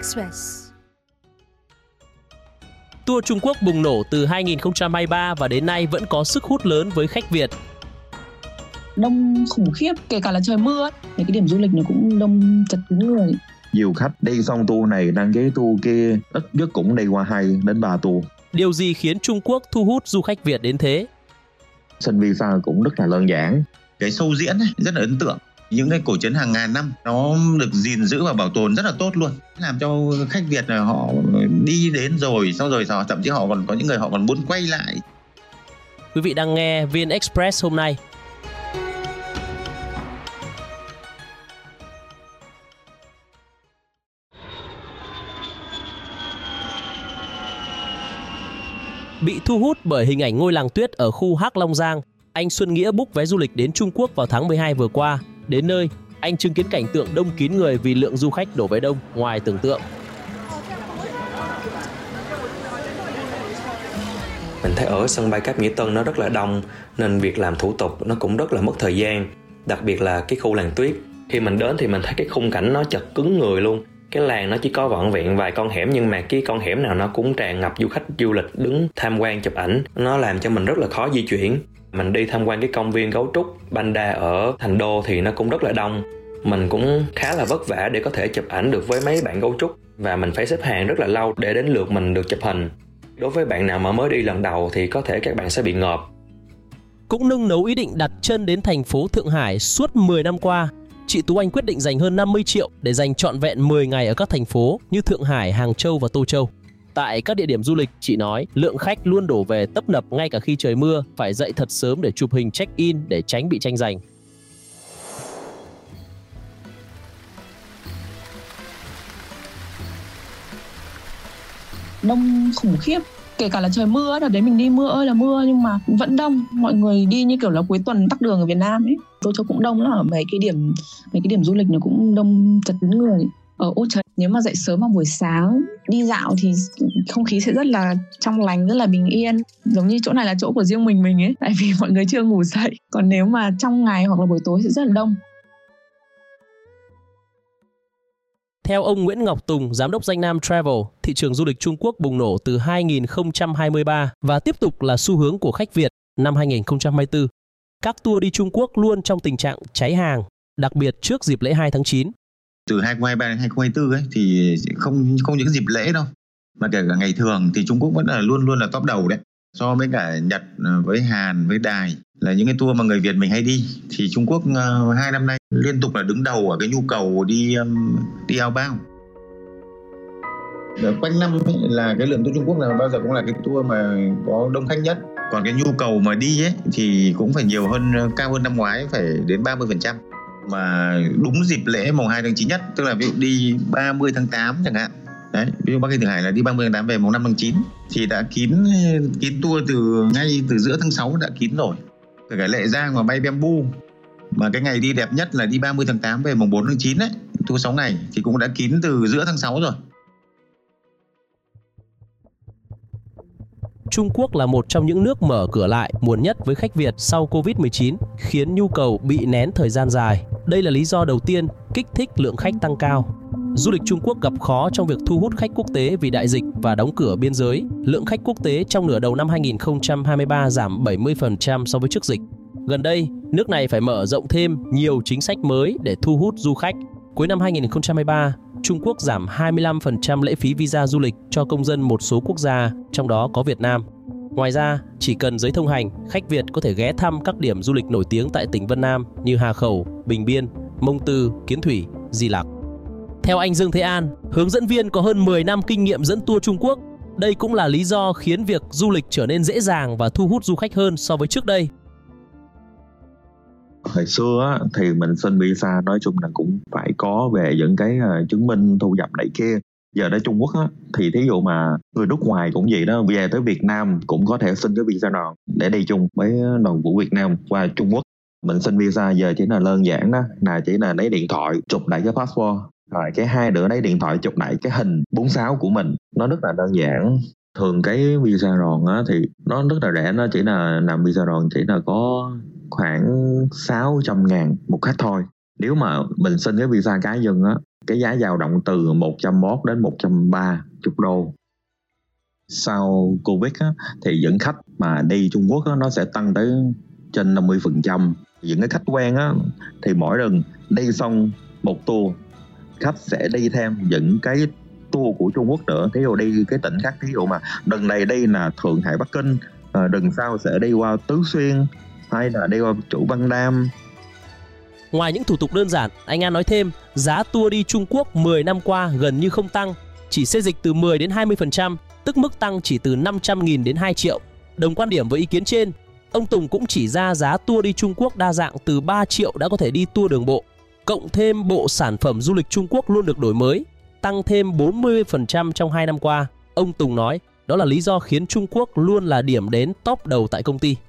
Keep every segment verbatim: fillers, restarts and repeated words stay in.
Express. Tour Trung Quốc bùng nổ từ hai nghìn không trăm hai mươi ba và đến nay vẫn có sức hút lớn với khách Việt. Đông khủng khiếp, kể cả là trời mưa ấy. Cái điểm du lịch nó cũng đông chật kín người. Nhiều khách đi xong tour này đăng ký tour kia, ít nhất cũng đi qua hai đến ba tour. Điều gì khiến Trung Quốc thu hút du khách Việt đến thế? Xin visa cũng rất là đơn giản. Cái show diễn ấy, rất là ấn tượng. Những cái cổ trấn hàng ngàn năm nó được gìn giữ và bảo tồn rất là tốt luôn, làm cho khách Việt là họ đi đến rồi, xong rồi họ thậm chí họ còn có những người họ còn muốn quay lại. Quý vị đang nghe vê en Express hôm nay. Bị thu hút bởi hình ảnh ngôi làng tuyết ở khu Hắc Long Giang, anh Xuân Nghĩa book vé du lịch đến Trung Quốc vào tháng mười hai vừa qua. Đến nơi, anh chứng kiến cảnh tượng đông kín người vì lượng du khách đổ về đông ngoài tưởng tượng. Mình thấy ở sân bay Cáp Nhĩ Tân nó rất là đông, nên việc làm thủ tục nó cũng rất là mất thời gian. Đặc biệt là cái khu làng tuyết. Khi mình đến thì mình thấy cái khung cảnh nó chật cứng người luôn. Cái làng nó chỉ có vỏn vẹn vài con hẻm, nhưng mà cái con hẻm nào nó cũng tràn ngập du khách du lịch đứng tham quan chụp ảnh. Nó làm cho mình rất là khó di chuyển. Mình đi tham quan cái công viên gấu trúc Panda ở Thành Đô thì nó cũng rất là đông. Mình cũng khá là vất vả để có thể chụp ảnh được với mấy bạn gấu trúc, và mình phải xếp hàng rất là lâu để đến lượt mình được chụp hình. Đối với bạn nào mà mới đi lần đầu thì có thể các bạn sẽ bị ngợp. Cũng nung nấu ý định đặt chân đến thành phố Thượng Hải suốt mười năm qua, chị Tú Anh quyết định dành hơn năm mươi triệu để dành trọn vẹn mười ngày ở các thành phố như Thượng Hải, Hàng Châu và Tô Châu. Tại các địa điểm du lịch, chị nói lượng khách luôn đổ về tấp nập ngay cả khi trời mưa, phải dậy thật sớm để chụp hình check-in để tránh bị tranh giành. Đông khủng khiếp, kể cả là trời mưa, đợt đấy mình đi mưa ơi là mưa nhưng mà vẫn đông. Mọi người đi như kiểu là cuối tuần tắc đường ở Việt Nam ấy. Tô Châu cũng đông lắm, ở mấy cái điểm mấy cái điểm du lịch nó cũng đông chật kín người. Ở Ô Trấn, nếu mà dậy sớm vào buổi sáng đi dạo thì không khí sẽ rất là trong lành, rất là bình yên. Giống như chỗ này là chỗ của riêng mình mình ấy, tại vì mọi người chưa ngủ dậy. Còn nếu mà trong ngày hoặc là buổi tối sẽ rất là đông. Theo ông Nguyễn Ngọc Tùng, giám đốc Danh Nam Travel, thị trường du lịch Trung Quốc bùng nổ từ hai nghìn không trăm hai mươi ba và tiếp tục là xu hướng của khách Việt năm hai nghìn không trăm hai mươi tư. Các tour đi Trung Quốc luôn trong tình trạng cháy hàng, đặc biệt trước dịp lễ hai tháng chín. Từ hai nghìn không trăm hai mươi ba đến hai nghìn không trăm hai mươi tư ấy thì không không những dịp lễ đâu, mà kể cả ngày thường thì Trung Quốc vẫn là luôn luôn là top đầu đấy. So với cả Nhật, với Hàn, với Đài là những cái tour mà người Việt mình hay đi, thì Trung Quốc uh, hai năm nay liên tục là đứng đầu ở cái nhu cầu đi um, đi outbound. Quanh năm ấy, là cái lượng tour Trung Quốc là bao giờ cũng là cái tour mà có đông khách nhất. Còn cái nhu cầu mà đi ấy thì cũng phải nhiều hơn, cao hơn năm ngoái, phải đến ba mươi phần trăm. Mà đúng dịp lễ mùng hai tháng chín nhất, tức là ví dụ đi ba mươi tháng tám chẳng hạn. Đấy, ví dụ Bắc Kinh Thượng Hải là đi ba mươi tháng tám về mùng năm tháng chín thì đã kín kín tour từ ngay từ giữa tháng sáu đã kín rồi. Kể cả Lệ Giang mà bay Bamboo mà cái ngày đi đẹp nhất là đi ba mươi tháng tám về mùng bốn tháng chín đấy, tour sáu ngày thì cũng đã kín từ giữa tháng sáu rồi. Trung Quốc là một trong những nước mở cửa lại muộn nhất với khách Việt sau covid mười chín, khiến nhu cầu bị nén thời gian dài. Đây là lý do đầu tiên kích thích lượng khách tăng cao. Du lịch Trung Quốc gặp khó trong việc thu hút khách quốc tế vì đại dịch và đóng cửa biên giới. Lượng khách quốc tế trong nửa đầu năm hai nghìn không trăm hai mươi ba giảm bảy mươi phần trăm so với trước dịch. Gần đây, nước này phải mở rộng thêm nhiều chính sách mới để thu hút du khách. Cuối năm hai nghìn không trăm hai mươi ba, Trung Quốc giảm hai mươi lăm phần trăm lệ phí visa du lịch cho công dân một số quốc gia, trong đó có Việt Nam. Ngoài ra, chỉ cần giấy thông hành, khách Việt có thể ghé thăm các điểm du lịch nổi tiếng tại tỉnh Vân Nam như Hà Khẩu, Bình Biên, Mông Tư, Kiến Thủy, Di Lặc. Theo anh Dương Thế An, hướng dẫn viên có hơn mười năm kinh nghiệm dẫn tour Trung Quốc, đây cũng là lý do khiến việc du lịch trở nên dễ dàng và thu hút du khách hơn so với trước đây. Hồi xưa á, thì mình xin visa nói chung là cũng phải có về những cái uh, chứng minh thu nhập này kia. Giờ đến Trung Quốc á, thì thí dụ mà người nước ngoài cũng vậy đó, về tới Việt Nam cũng có thể xin cái visa đoàn để đi chung với đoàn của Việt Nam qua Trung Quốc. Mình xin visa giờ chỉ là đơn giản đó, là chỉ là lấy điện thoại chụp lại cái passport, rồi cái hai nữa lấy điện thoại chụp lại cái hình bốn sáu của mình. Nó rất là đơn giản. Thường cái visa đoàn á thì nó rất là rẻ, nó chỉ là làm visa đoàn chỉ là có khoảng sáu trăm ngàn một khách thôi. Nếu mà mình xin cái visa cá nhân á, cái giá dao động từ một trăm mốt đến một trăm ba mươi đô. Sau Covid á, thì những khách mà đi Trung Quốc á, nó sẽ tăng tới trên năm mươi phần trăm. Những cái khách quen á, thì mỗi lần đi xong một tour, khách sẽ đi thêm những cái tour của Trung Quốc nữa. Thí dụ đi cái tỉnh khác, thí dụ mà đợt này đi là Thượng Hải Bắc Kinh, à, đợt sau sẽ đi qua Tứ Xuyên hay là đi qua Chủ Văn Nam. Ngoài những thủ tục đơn giản, anh An nói thêm giá tour đi Trung Quốc mười năm qua gần như không tăng, chỉ xê dịch từ mười đến hai mươi phần trăm, tức mức tăng chỉ từ năm trăm nghìn đến hai triệu. Đồng quan điểm với ý kiến trên, ông Tùng cũng chỉ ra giá tour đi Trung Quốc đa dạng từ ba triệu đã có thể đi tour đường bộ. Cộng thêm bộ sản phẩm du lịch Trung Quốc luôn được đổi mới, tăng thêm bốn mươi phần trăm trong hai năm qua. Ông Tùng nói đó là lý do khiến Trung Quốc luôn là điểm đến top đầu tại công ty.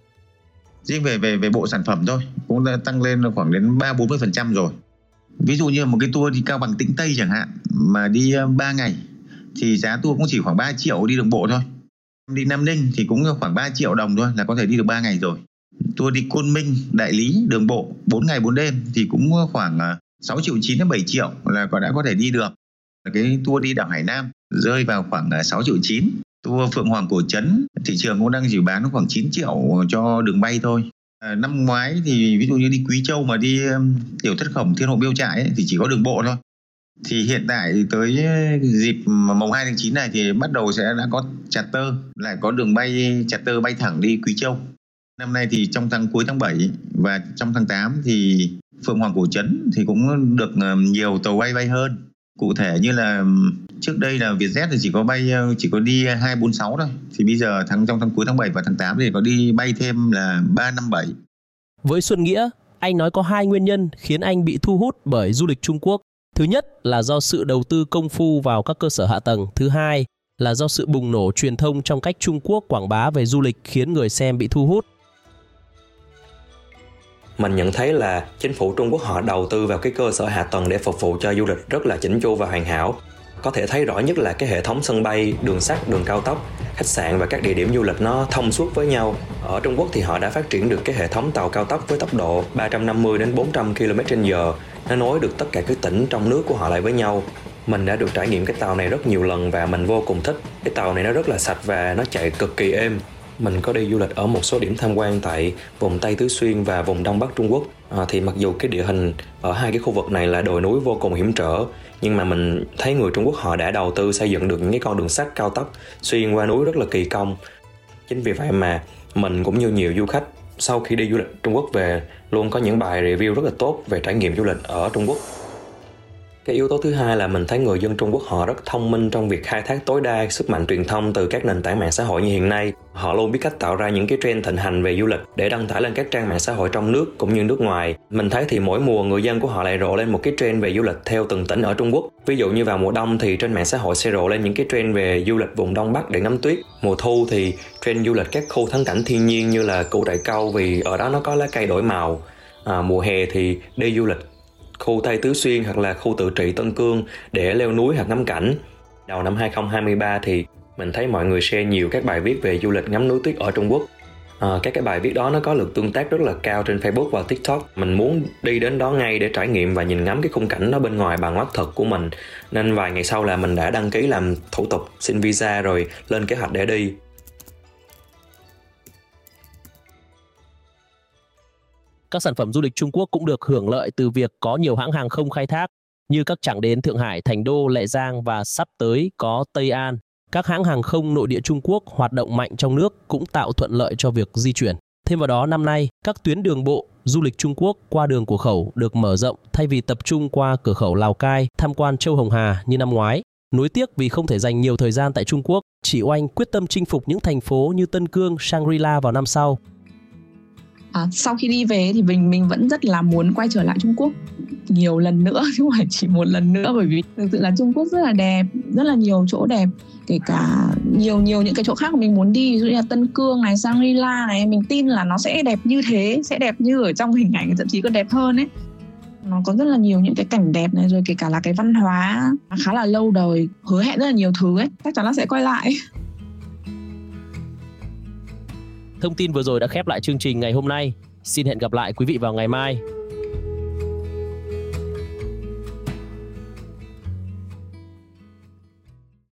Riêng về về về bộ sản phẩm thôi cũng đã tăng lên khoảng đến ba bốn mươi phần trăm rồi. Ví dụ như một cái tour đi Cao Bằng Tĩnh Tây chẳng hạn mà đi ba ngày thì giá tour cũng chỉ khoảng ba triệu đi đường bộ thôi. Đi Nam Ninh thì cũng khoảng ba triệu đồng thôi là có thể đi được ba ngày rồi. Tour đi Côn Minh, Đại Lý đường bộ bốn ngày bốn đêm thì cũng khoảng sáu triệu chín đến bảy triệu là có đã có thể đi được. Cái tour đi đảo Hải Nam rơi vào khoảng sáu triệu chín. Tour Phượng Hoàng Cổ Trấn thị trường cũng đang chỉ bán khoảng chín triệu cho đường bay thôi. À, năm ngoái thì ví dụ như đi Quý Châu mà đi Tiểu Thất Khổng, Thiên Hộ Miêu Trại ấy, thì chỉ có đường bộ thôi. Thì hiện tại tới dịp mùng hai tháng chín này thì bắt đầu sẽ đã có charter, lại có đường bay charter bay thẳng đi Quý Châu. Năm nay thì trong tháng cuối tháng bảy và trong tháng tám thì Phượng Hoàng Cổ Trấn thì cũng được nhiều tàu bay bay hơn. Cụ thể như là trước đây là Vietjet thì chỉ có bay chỉ có đi hai bốn sáu thôi, thì bây giờ tháng trong tháng cuối tháng bảy và tháng tám thì có đi bay thêm là ba năm bảy. Với Xuân Nghĩa, anh nói có hai nguyên nhân khiến anh bị thu hút bởi du lịch Trung Quốc. Thứ nhất là do sự đầu tư công phu vào các cơ sở hạ tầng. Thứ hai là do sự bùng nổ truyền thông trong cách Trung Quốc quảng bá về du lịch khiến người xem bị thu hút. Mình nhận thấy là chính phủ Trung Quốc họ đầu tư vào cái cơ sở hạ tầng để phục vụ cho du lịch rất là chỉnh chu và hoàn hảo. Có thể thấy rõ nhất là cái hệ thống sân bay, đường sắt, đường cao tốc, khách sạn và các địa điểm du lịch nó thông suốt với nhau. Ở Trung Quốc thì họ đã phát triển được cái hệ thống tàu cao tốc với tốc độ ba trăm năm mươi đến bốn trăm ki lô mét trên giờ. Nó nối được tất cả các tỉnh trong nước của họ lại với nhau. Mình đã được trải nghiệm cái tàu này rất nhiều lần và mình vô cùng thích. Cái tàu này nó rất là sạch và nó chạy cực kỳ êm. Mình có đi du lịch ở một số điểm tham quan tại vùng Tây Tứ Xuyên và vùng Đông Bắc Trung Quốc. À, thì mặc dù cái địa hình ở hai cái khu vực này là đồi núi vô cùng hiểm trở, nhưng mà mình thấy người Trung Quốc họ đã đầu tư xây dựng được những cái con đường sắt cao tốc xuyên qua núi rất là kỳ công. Chính vì vậy mà mình cũng như nhiều du khách sau khi đi du lịch Trung Quốc về luôn có những bài review rất là tốt về trải nghiệm du lịch ở Trung Quốc. Cái yếu tố thứ hai là mình thấy người dân Trung Quốc họ rất thông minh trong việc khai thác tối đa sức mạnh truyền thông từ các nền tảng mạng xã hội như hiện nay. Họ luôn biết cách tạo ra những cái trend thịnh hành về du lịch để đăng tải lên các trang mạng xã hội trong nước cũng như nước ngoài. Mình thấy thì mỗi mùa người dân của họ lại rộ lên một cái trend về du lịch theo từng tỉnh ở Trung Quốc. Ví dụ như vào mùa đông thì trên mạng xã hội sẽ rộ lên những cái trend về du lịch vùng Đông Bắc để ngắm tuyết. Mùa thu thì trend du lịch các khu thắng cảnh thiên nhiên như là Củ Đại Câu vì ở đó nó có lá cây đổi màu. À, mùa hè thì đi du lịch khu Tây Tứ Xuyên hoặc là khu tự trị Tân Cương để leo núi hoặc ngắm cảnh. Đầu năm hai không hai ba thì mình thấy mọi người share nhiều các bài viết về du lịch ngắm núi tuyết ở Trung Quốc. À, các cái bài viết đó nó có lượt tương tác rất là cao trên Facebook và TikTok. Mình muốn đi đến đó ngay để trải nghiệm và nhìn ngắm cái khung cảnh đó bên ngoài bằng mắt thật của mình. Nên vài ngày sau là mình đã đăng ký làm thủ tục xin visa rồi lên kế hoạch để đi. Các sản phẩm du lịch Trung Quốc cũng được hưởng lợi từ việc có nhiều hãng hàng không khai thác như các chặng đến Thượng Hải, Thành Đô, Lệ Giang và sắp tới có Tây An. Các hãng hàng không nội địa Trung Quốc hoạt động mạnh trong nước cũng tạo thuận lợi cho việc di chuyển. Thêm vào đó, năm nay, các tuyến đường bộ du lịch Trung Quốc qua đường cửa khẩu được mở rộng thay vì tập trung qua cửa khẩu Lào Cai, tham quan Châu Hồng Hà như năm ngoái. Nuối tiếc vì không thể dành nhiều thời gian tại Trung Quốc, chị Oanh quyết tâm chinh phục những thành phố như Tân Cương, Shangri-La vào năm sau. À, sau khi đi về thì mình mình vẫn rất là muốn quay trở lại Trung Quốc nhiều lần nữa chứ không phải chỉ một lần nữa, bởi vì thực sự là Trung Quốc rất là đẹp, rất là nhiều chỗ đẹp, kể cả nhiều nhiều những cái chỗ khác mà mình muốn đi, ví dụ như là Tân Cương này, Shangri-La này, mình tin là nó sẽ đẹp như thế, sẽ đẹp như ở trong hình ảnh, thậm chí còn đẹp hơn ấy. Nó có rất là nhiều những cái cảnh đẹp này, rồi kể cả là cái văn hóa khá là lâu đời, hứa hẹn rất là nhiều thứ ấy, chắc chắn là sẽ quay lại. Thông tin vừa rồi đã khép lại chương trình ngày hôm nay. Xin hẹn gặp lại quý vị vào ngày mai.